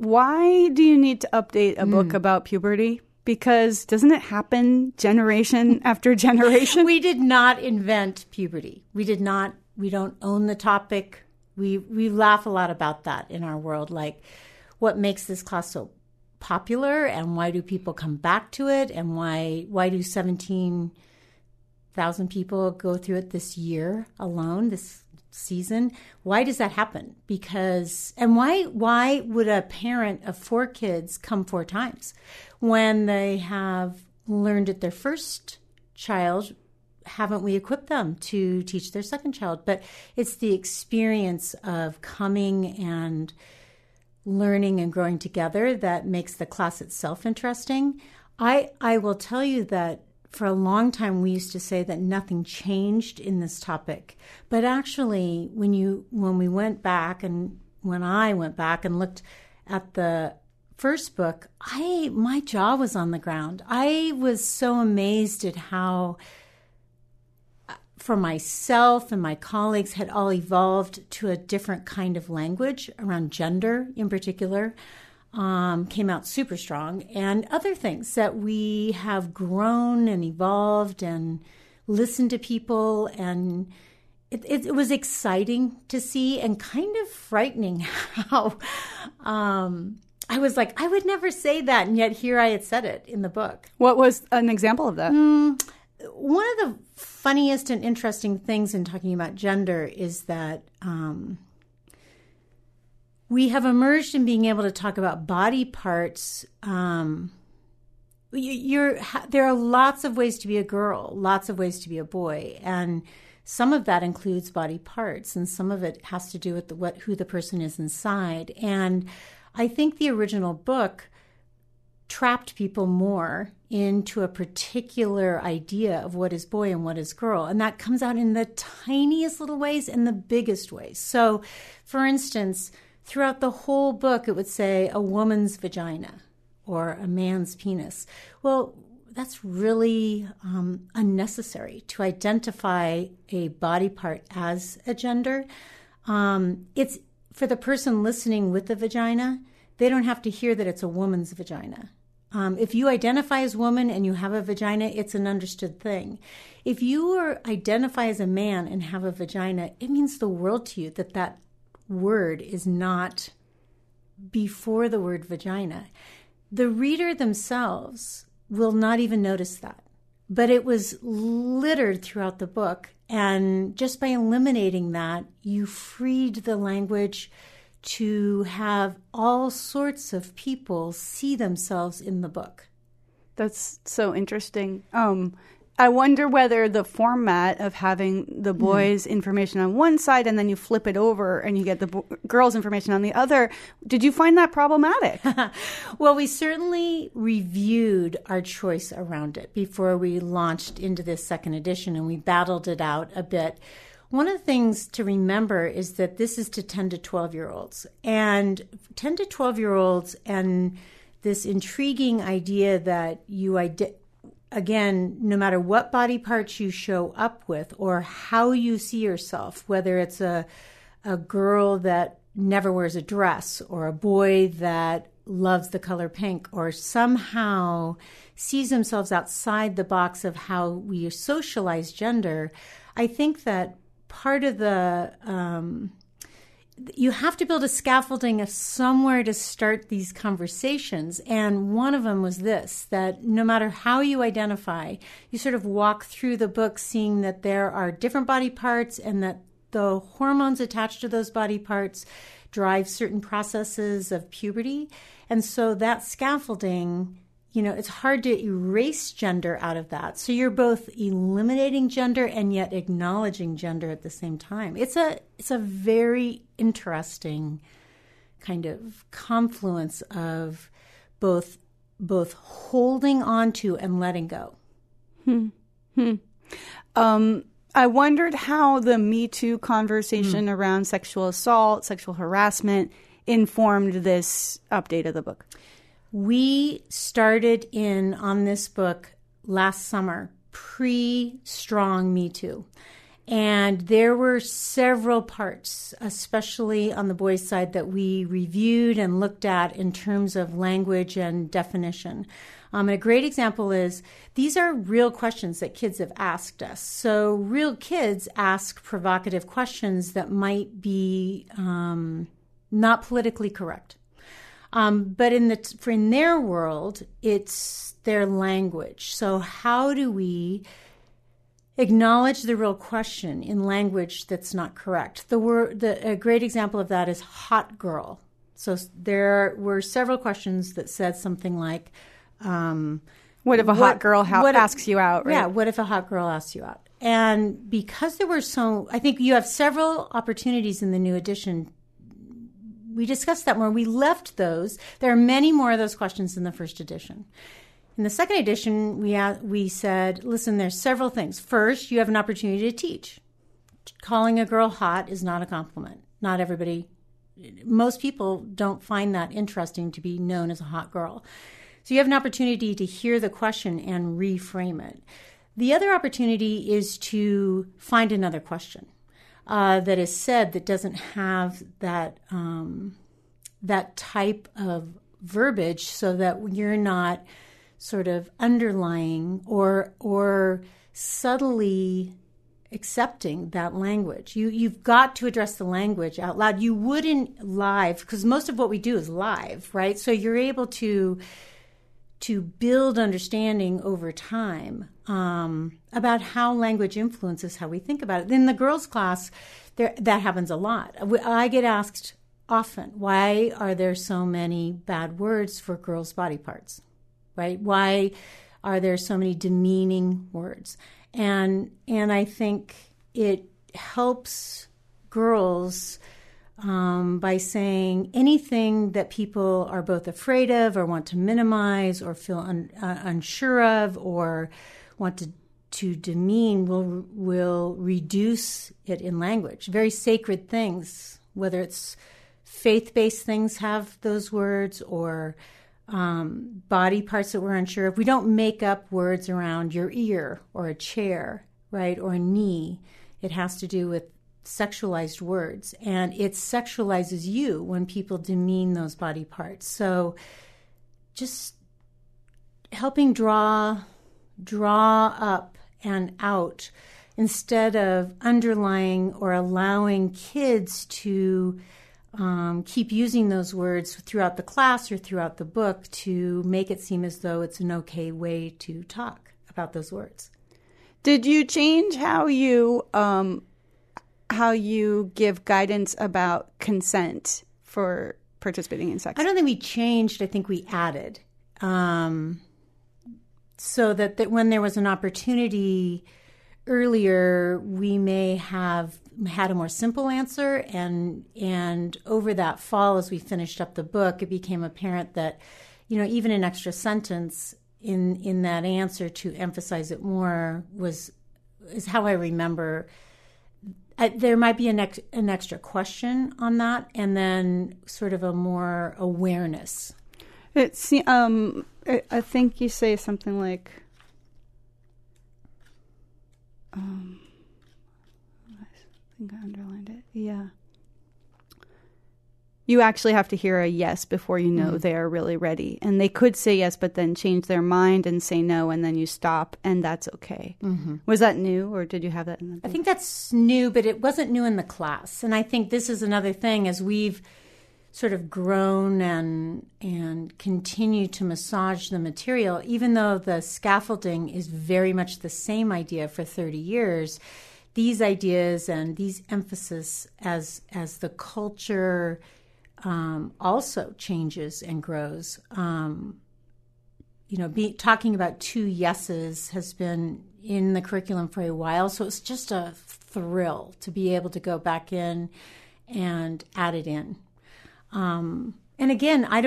why do you need to update a book about puberty? Because doesn't it happen generation after generation? We did not invent puberty. We don't own the topic. We laugh a lot about that in our world, like what makes this class so popular and why do people come back to it and why do 17,000 people go through it this year alone, this season? Why does that happen? And why would a parent of 4 kids come 4 times when they have learned at their first child? Haven't we equipped them to teach their second child? But it's the experience of coming and learning and growing together that makes the class itself interesting. I will tell you that for a long time, we used to say that nothing changed in this topic. But actually, when we went back and when I went back and looked at the first book, my jaw was on the ground. I was so amazed at how, for myself and my colleagues, had all evolved to a different kind of language around gender in particular. Came out super strong, and other things that we have grown and evolved and listened to people, and it was exciting to see and kind of frightening how I was like, I would never say that, and yet here I had said it in the book. What was an example of that? One of the funniest and interesting things in talking about gender is that we have emerged in being able to talk about body parts. There are lots of ways to be a girl, lots of ways to be a boy, and some of that includes body parts, and some of it has to do with who the person is inside. And I think the original book trapped people more into a particular idea of what is boy and what is girl. And that comes out in the tiniest little ways and the biggest ways. So, for instance, throughout the whole book, it would say a woman's vagina or a man's penis. Well, that's really unnecessary to identify a body part as a gender. It's for the person listening with the vagina, they don't have to hear that it's a woman's vagina. If you identify as woman and you have a vagina, it's an understood thing. If you identify as a man and have a vagina, it means the world to you that word is not before the word vagina. The reader themselves will not even notice that. But it was littered throughout the book. And just by eliminating that, you freed the language to have all sorts of people see themselves in the book. That's so interesting. I wonder whether the format of having the boys' information on one side and then you flip it over and you get the girls' information on the other, did you find that problematic? Well, we certainly reviewed our choice around it before we launched into this second edition, and we battled it out a bit. One of the things to remember is that this is to 10 to 12-year-olds. And 10 to 12-year-olds and this intriguing idea that again, no matter what body parts you show up with or how you see yourself, whether it's a girl that never wears a dress or a boy that loves the color pink or somehow sees themselves outside the box of how we socialize gender, I think that part of you have to build a scaffolding of somewhere to start these conversations. And one of them was this, that no matter how you identify, you sort of walk through the book seeing that there are different body parts and that the hormones attached to those body parts drive certain processes of puberty. And so that scaffolding, it's hard to erase gender out of that. So you're both eliminating gender and yet acknowledging gender at the same time. It's a very interesting kind of confluence of both holding on to and letting go. I wondered how the Me Too conversation around sexual assault, sexual harassment informed this update of the book. We started on this book last summer, pre-strong Me Too. And there were several parts, especially on the boys' side, that we reviewed and looked at in terms of language and definition. And a great example is these are real questions that kids have asked us. So real kids ask provocative questions that might be not politically correct. But in their world, it's their language. So how do we acknowledge the real question in language that's not correct? A great example of that is hot girl. So there were several questions that said something like, what if a hot girl asks you out? Right? Yeah, what if a hot girl asks you out? And because there were I think you have several opportunities in the new edition. We discussed that more. We left those. There are many more of those questions in the first edition. In the second edition, we said, listen, there's several things. First, you have an opportunity to teach. Calling a girl hot is not a compliment. Not everybody, most people don't find that interesting to be known as a hot girl. So you have an opportunity to hear the question and reframe it. The other opportunity is to find another question that is said that doesn't have that type of verbiage, so that you're not sort of underlying or subtly accepting that language. You've got to address the language out loud. You wouldn't live, because most of what we do is live, right? So you're able to build understanding over time about how language influences how we think about it. In the girls' class, that happens a lot. I get asked often, why are there so many bad words for girls' body parts? Right? Why are there so many demeaning words? And I think it helps girls by saying anything that people are both afraid of or want to minimize or feel unsure of or want to demean will reduce it in language. Very sacred things, whether it's faith-based things have those words or body parts that we're unsure of. We don't make up words around your ear or a chair, right, or a knee. It has to do with sexualized words, and it sexualizes you when people demean those body parts. So just helping draw up and out instead of underlying or allowing kids to keep using those words throughout the class or throughout the book to make it seem as though it's an okay way to talk about those words. Did you change how you give guidance about consent for participating in sex? I don't think we changed. I think we added. So that when there was an opportunity earlier, we may have had a more simple answer, and over that fall, as we finished up the book, it became apparent that, even an extra sentence in that answer to emphasize it more is how I remember. There might be an extra question on that, and then sort of a more awareness. I think you say something like, I think I underlined it. Yeah. You actually have to hear a yes before you know they are really ready. And they could say yes, but then change their mind and say no, and then you stop, and that's okay. Mm-hmm. Was that new, or did you have that in the book? I think that's new, but it wasn't new in the class. And I think this is another thing, as we've sort of grown and continue to massage the material, even though the scaffolding is very much the same idea for 30 years, these ideas and these emphasis as the culture also changes and grows. Talking about 2 yeses has been in the curriculum for a while, so it's just a thrill to be able to go back in and add it in. And again, I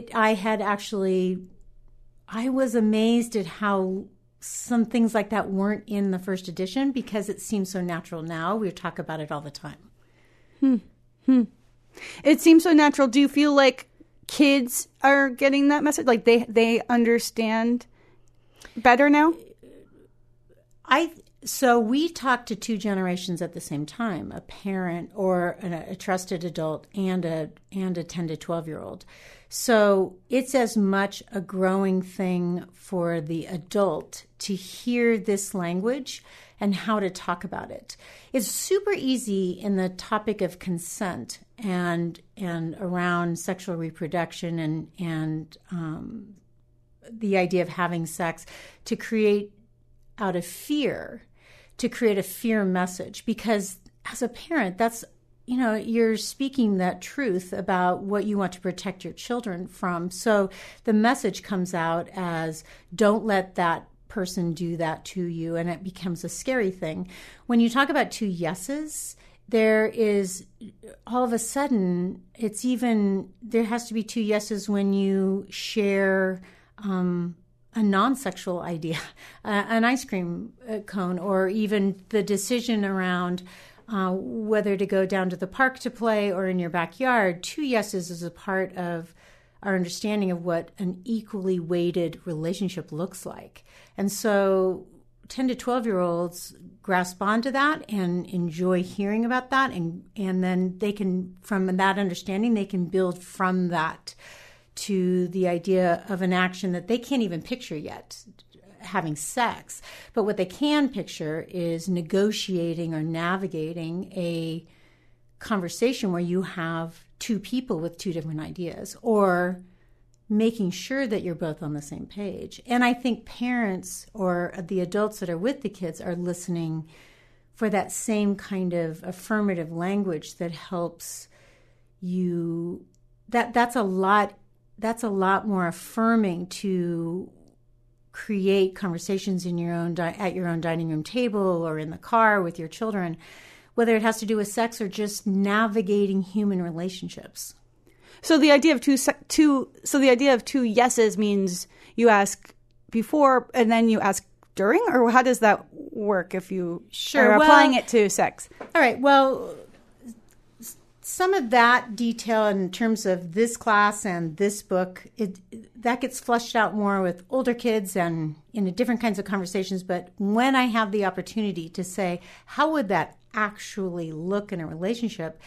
was amazed at how some things like that weren't in the first edition, because it seems so natural now. We talk about it all the time. It seems so natural. Do you feel like kids are getting that message? Like they understand better now? So we talk to two generations at the same time, a parent or a trusted adult and a 10 to 12-year-old. So it's as much a growing thing for the adult to hear this language and how to talk about it. It's super easy in the topic of consent and around sexual reproduction and the idea of having sex to create out of fear, to create a fear message, because as a parent, that's, you're speaking that truth about what you want to protect your children from. So the message comes out as, don't let that person do that to you, and it becomes a scary thing. When you talk about two yeses, there is all of a sudden, there has to be two yeses when you share a non-sexual idea, an ice cream cone, or even the decision around whether to go down to the park to play or in your backyard. Two yeses is a part of our understanding of what an equally weighted relationship looks like. And so 10 to 12-year-olds grasp onto that and enjoy hearing about that. And then they can, from that understanding, they can build from that to the idea of an action that they can't even picture yet, having sex. But what they can picture is negotiating or navigating a conversation where you have two people with two different ideas, or making sure that you're both on the same page. And I think parents or the adults that are with the kids are listening for that same kind of affirmative language that helps you. That's a lot more affirming to create conversations in your own at your own dining room table or in the car with your children, whether it has to do with sex or just navigating human relationships. So the idea of two yeses means you ask before and then you ask during, or how does that work if you are applying it to sex? All right. Well, some of that detail in terms of this class and this book, that gets fleshed out more with older kids and in different kinds of conversations. But when I have the opportunity to say, how would that actually look in a relationship?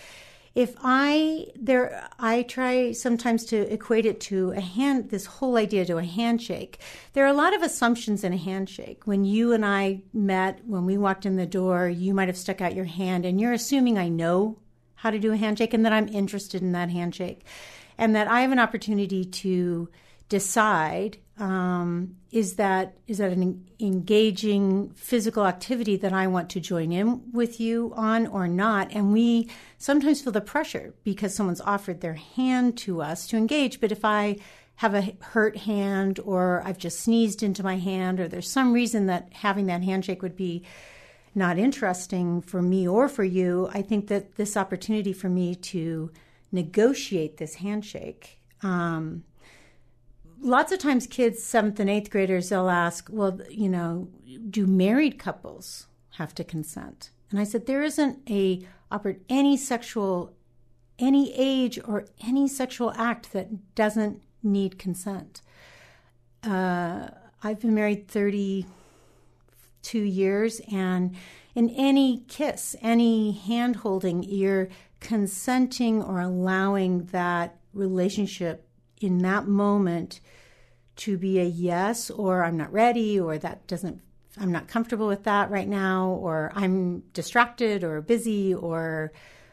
I try sometimes to equate it to this whole idea to a handshake. There are a lot of assumptions in a handshake. When you and I met, when we walked in the door, you might have stuck out your hand and you're assuming I know how to do a handshake and that I'm interested in that handshake and that I have an opportunity to decide, is that an engaging physical activity that I want to join in with you on or not? And we sometimes feel the pressure because someone's offered their hand to us to engage. But if I have a hurt hand or I've just sneezed into my hand or there's some reason that having that handshake would be not interesting for me or for you, I think that this opportunity for me to negotiate this handshake. Lots of times kids, 7th and 8th graders, they'll ask, well, do married couples have to consent? And I said, there isn't any age or any sexual act that doesn't need consent. I've been married 32 years, and in any kiss, any hand holding, you're consenting or allowing that relationship in that moment to be a yes, or I'm not ready, or I'm not comfortable with that right now, or I'm distracted or busy, or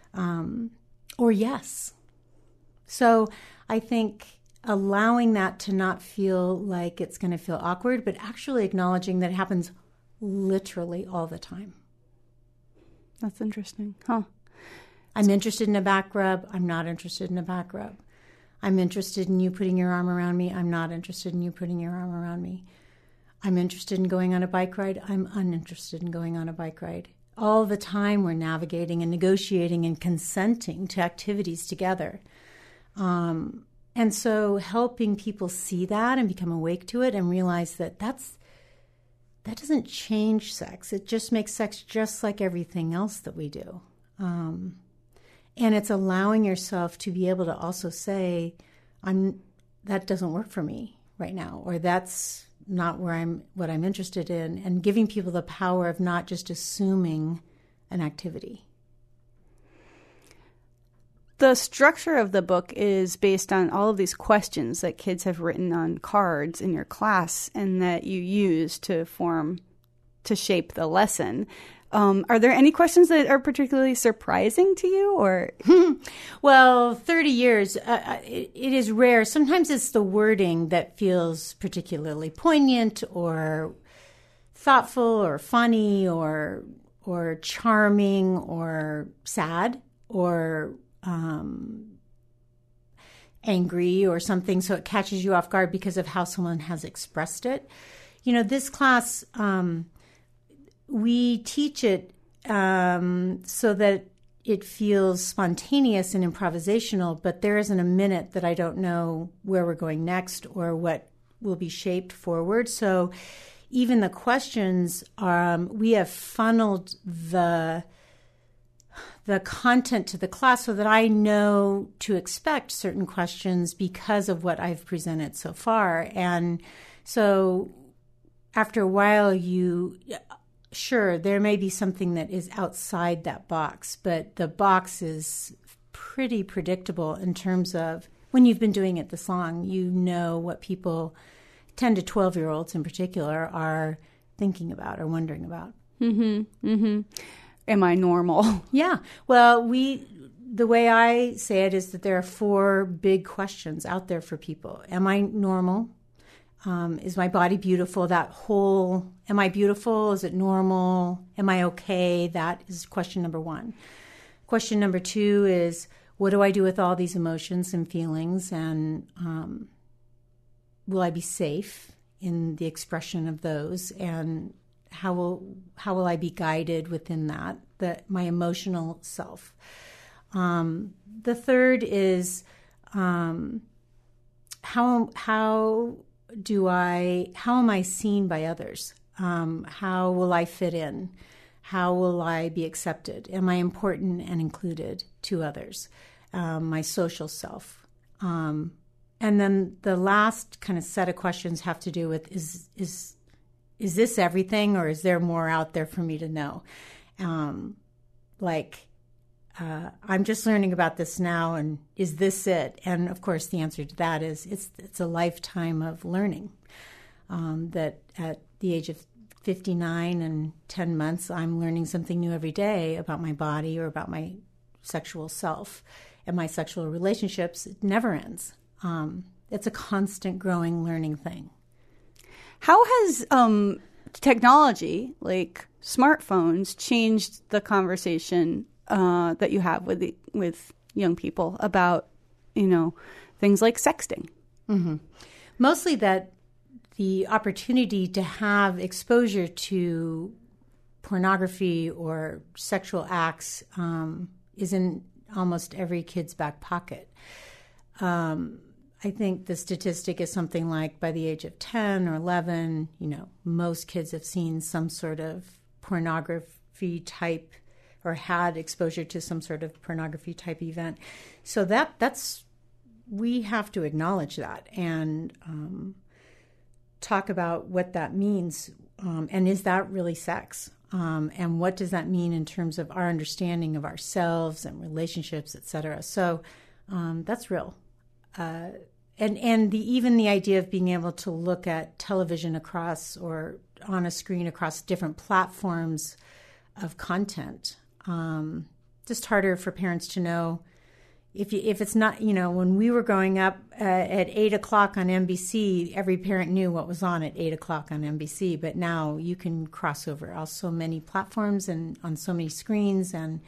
yes. So I think allowing that to not feel like it's going to feel awkward, but actually acknowledging that it happens literally all the time. That's interesting. Huh. I'm interested in a back rub. I'm not interested in a back rub. I'm interested in you putting your arm around me. I'm not interested in you putting your arm around me. I'm interested in going on a bike ride. I'm uninterested in going on a bike ride. All the time we're navigating and negotiating and consenting to activities together. And so helping people see that and become awake to it and realize that doesn't change sex. It just makes sex just like everything else that we do. And it's allowing yourself to be able to also say, that doesn't work for me right now, or that's not what I'm interested in, and giving people the power of not just assuming an activity. The structure of the book is based on all of these questions that kids have written on cards in your class and that you use to shape the lesson. Are there any questions that are particularly surprising to you, or? Well, 30 years, it is rare. Sometimes it's the wording that feels particularly poignant or thoughtful or funny or charming or sad or angry or something. So it catches you off guard because of how someone has expressed it. You know, this class, we teach it so that it feels spontaneous and improvisational, but there isn't a minute that I don't know where we're going next or what will be shaped forward. So even the questions, we have funneled the content to the class so that I know to expect certain questions because of what I've presented so far. And so after a while, sure, there may be something that is outside that box, but the box is pretty predictable in terms of when you've been doing it this long, you know what people, 10 to 12-year-olds in particular, are thinking about or wondering about. Mm-hmm. Mm-hmm. Am I normal? Yeah. Well, the way I say it is that there are 4 big questions out there for people. Am I normal? Is my body beautiful? That whole, am I beautiful? Is it normal? Am I okay? That is question number 1. Question number 2 is, what do I do with all these emotions and feelings? And will I be safe in the expression of those? And how will I be guided within that, my emotional self? The third is how am I seen by others? How will I fit in? How will I be accepted? Am I important and included to others? My social self. And then the last kind of set of questions have to do with is this everything, or is there more out there for me to know? I'm just learning about this now, and is this it? And of course, the answer to that is it's a lifetime of learning. That at the age of 59 and 10 months, I'm learning something new every day about my body or about my sexual self and my sexual relationships. It never ends. It's a constant growing learning thing. How has technology, like smartphones, changed the conversation that you have with young people about, things like sexting? Mm-hmm. Mostly that the opportunity to have exposure to pornography or sexual acts is in almost every kid's back pocket. I think the statistic is something like by the age of 10 or 11, most kids have seen some sort of pornography type or had exposure to some sort of pornography type event. So that's we have to acknowledge that and talk about what that means. And is that really sex? And what does that mean in terms of our understanding of ourselves and relationships, et cetera? So that's real. And even the idea of being able to look at television across or on a screen across different platforms of content, just harder for parents to know. If it's not, when we were growing up at 8 o'clock on NBC, every parent knew what was on at 8 o'clock on NBC. But now you can cross over on so many platforms and on so many screens, and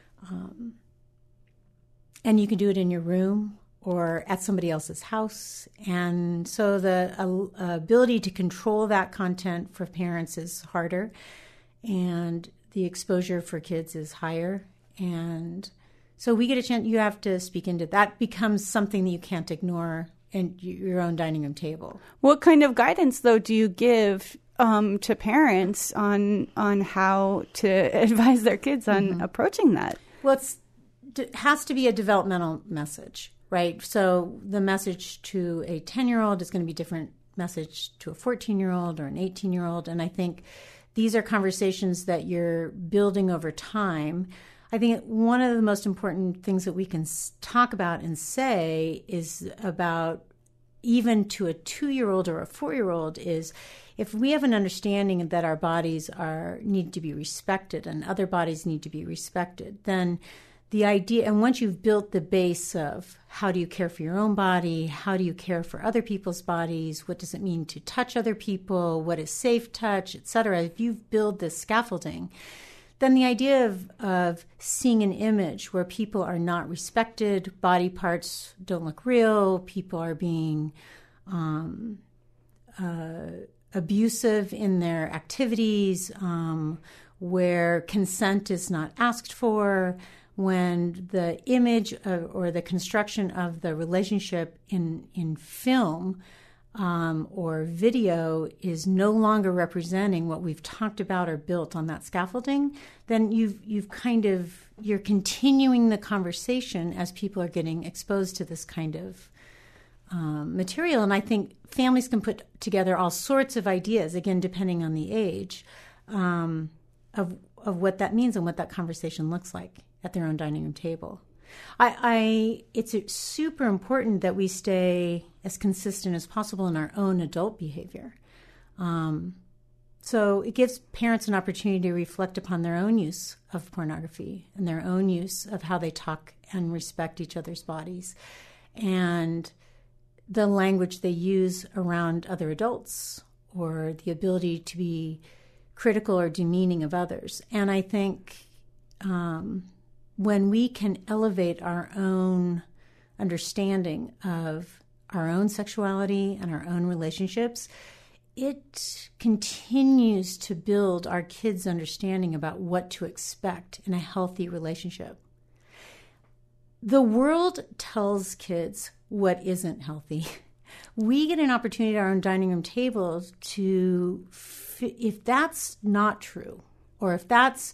you can do it in your room or at somebody else's house. And so the ability to control that content for parents is harder, and the exposure for kids is higher. And so we get a chance, you have to speak into that. Becomes something that you can't ignore in your own dining room table. What kind of guidance, though, do you give to parents on how to advise their kids on approaching that? Well, it has to be a developmental message, right? So the message to a 10-year-old is going to be different message to a 14-year-old or an 18-year-old. And I think these are conversations that you're building over time. I think one of the most important things that we can talk about and say is about, even to a 2-year-old or a 4-year-old, is if we have an understanding that our bodies need to be respected and other bodies need to be respected, then the idea, and once you've built the base of how do you care for your own body, how do you care for other people's bodies, what does it mean to touch other people, what is safe touch, etc. If you've built this scaffolding, then the idea of seeing an image where people are not respected, body parts don't look real, people are being abusive in their activities, where consent is not asked for, when the image or the construction of the relationship in film or video is no longer representing what we've talked about or built on that scaffolding, then you're continuing the conversation as people are getting exposed to this kind of material. And I think families can put together all sorts of ideas, again, depending on the age, of what that means and what that conversation looks like at their own dining room table. It's super important that we stay as consistent as possible in our own adult behavior. So it gives parents an opportunity to reflect upon their own use of pornography and their own use of how they talk and respect each other's bodies, and the language they use around other adults, or the ability to be critical or demeaning of others. And I think when we can elevate our own understanding of our own sexuality and our own relationships, it continues to build our kids' understanding about what to expect in a healthy relationship. The world tells kids what isn't healthy. We get an opportunity at our own dining room tables to, if that's not true, or if that's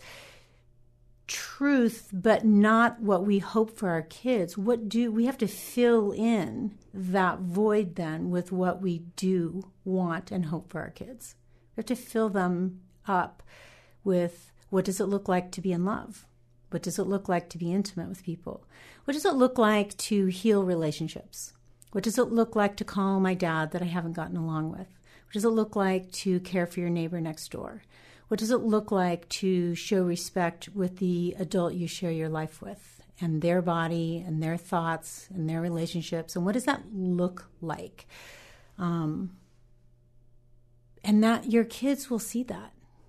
truth but not what we hope for our kids, we have to fill in that void then with what we do want and hope for our kids. We have to fill them up with, what does it look like to be in love? What does it look like to be intimate with people? What does it look like to heal relationships? What does it look like to call my dad that I haven't gotten along with? What does it look like to care for your neighbor next door? What does it look like to show respect with the adult you share your life with, and their body and their thoughts and their relationships? And what does that look like? And that your kids will see that.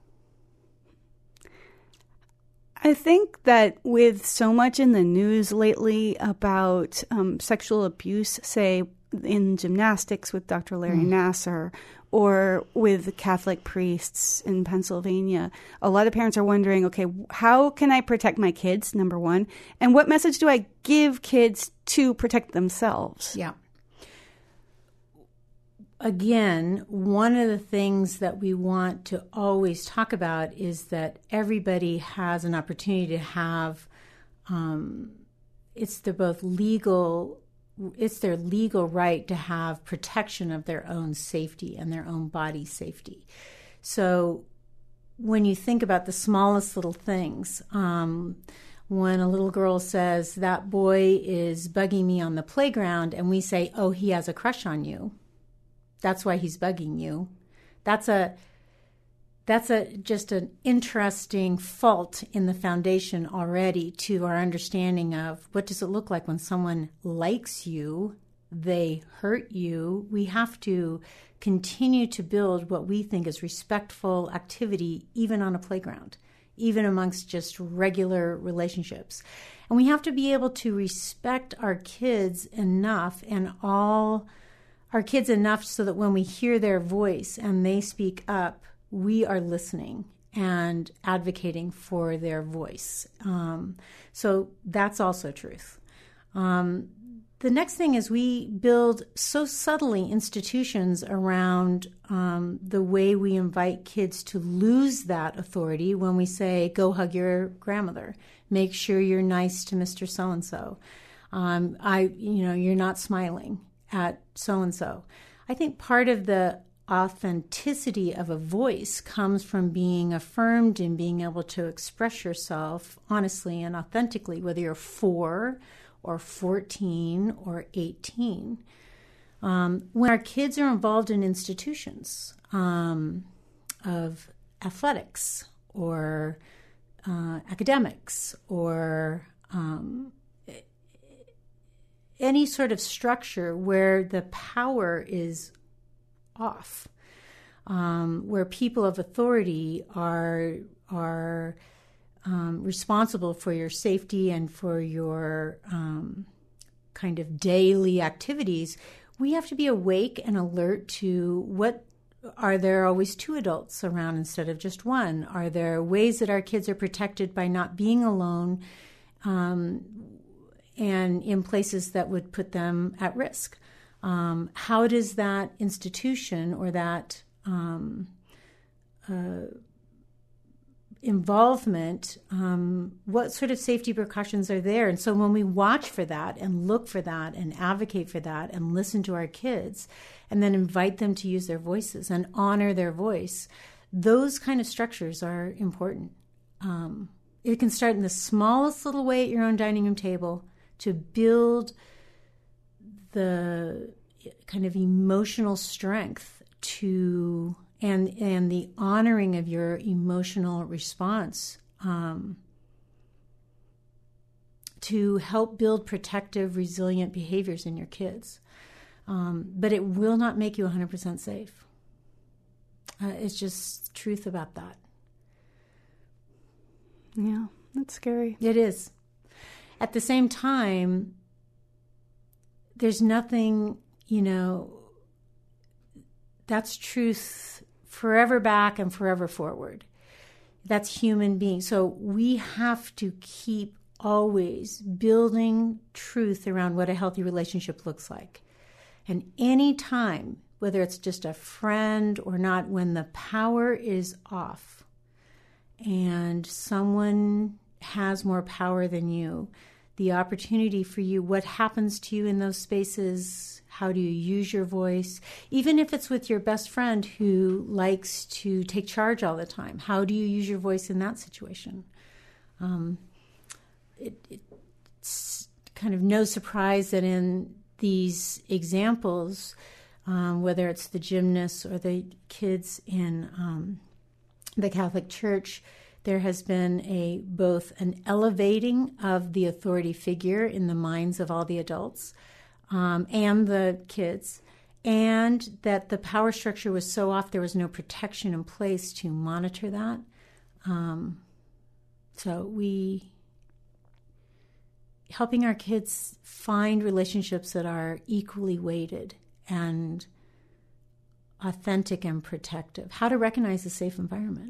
I think that with so much in the news lately about sexual abuse, say in gymnastics with Dr. Larry Nassar, or with Catholic priests in Pennsylvania, a lot of parents are wondering, okay, how can I protect my kids, number one? And what message do I give kids to protect themselves? Yeah. Again, one of the things that we want to always talk about is that everybody has an opportunity to have, it's their legal right to have protection of their own safety and their own body safety. So when you think about the smallest little things, when a little girl says, that boy is bugging me on the playground, and we say, oh, he has a crush on you, that's why he's bugging you. That's just an interesting fault in the foundation already to our understanding of what does it look like when someone likes you, they hurt you. We have to continue to build what we think is respectful activity, even on a playground, even amongst just regular relationships. And we have to be able to respect our kids enough, and all our kids enough so that when we hear their voice and they speak up, we are listening and advocating for their voice. So that's also truth. The next thing is we build so subtly institutions around the way we invite kids to lose that authority when we say, go hug your grandmother. Make sure you're nice to Mr. So-and-so. You're not smiling at so-and-so. I think part of the authenticity of a voice comes from being affirmed and being able to express yourself honestly and authentically, whether you're 4 or 14 or 18. When our kids are involved in institutions of athletics or academics or any sort of structure where the power is off, where people of authority are responsible for your safety and for your kind of daily activities, we have to be awake and alert to what. Are there always 2 adults around instead of just 1? Are there ways that our kids are protected by not being alone and in places that would put them at risk? How does that institution or that involvement, what sort of safety precautions are there? And so when we watch for that and look for that and advocate for that and listen to our kids and then invite them to use their voices and honor their voice, those kind of structures are important. It can start in the smallest little way at your own dining room table to build the kind of emotional strength to and the honoring of your emotional response to help build protective, resilient behaviors in your kids. But it will not make you 100% safe. It's just truth about that. Yeah, that's scary. It is. At the same time, there's nothing, that's truth forever back and forever forward. That's human beings. So we have to keep always building truth around what a healthy relationship looks like. And any time, whether it's just a friend or not, when the power is off and someone has more power than you, the opportunity for you, what happens to you in those spaces, how do you use your voice, even if it's with your best friend who likes to take charge all the time, how do you use your voice in that situation? It's kind of no surprise that in these examples, whether it's the gymnasts or the kids in the Catholic Church, there has been both an elevating of the authority figure in the minds of all the adults and the kids, and that the power structure was so off there was no protection in place to monitor that. So helping our kids find relationships that are equally weighted and authentic and protective. How to recognize a safe environment.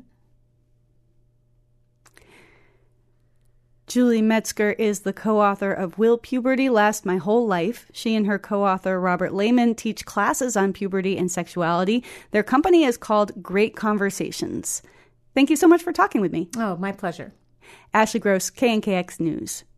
Julie Metzger is the co-author of Will Puberty Last My Whole Life? She and her co-author Robert Lehman teach classes on puberty and sexuality. Their company is called Great Conversations. Thank you so much for talking with me. Oh, my pleasure. Ashley Gross, KNKX News.